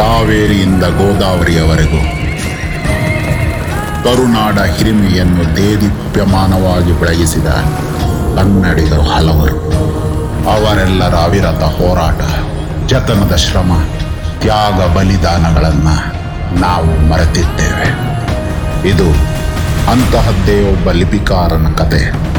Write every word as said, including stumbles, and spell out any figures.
ಕಾವೇರಿಯಿಂದ ಗೋದಾವರಿಯವರೆಗೂ ಕರುನಾಡ ಹಿರಿಮೆಯನ್ನು ದೇದೀಪ್ಯಮಾನವಾಗಿ ಬೆಳಗಿಸಿದ ಕನ್ನಡಿಗರು ಹಲವರು. ಅವರೆಲ್ಲರ ಅವಿರತ ಹೋರಾಟ, ಜತನದ ಶ್ರಮ, ತ್ಯಾಗ ಬಲಿದಾನಗಳನ್ನು ನಾವು ಮರೆತಿದ್ದೇವೆ. ಇದು ಅಂತಹದ್ದೇ ಒಬ್ಬ ಲಿಪಿಕಾರನ ಕತೆ.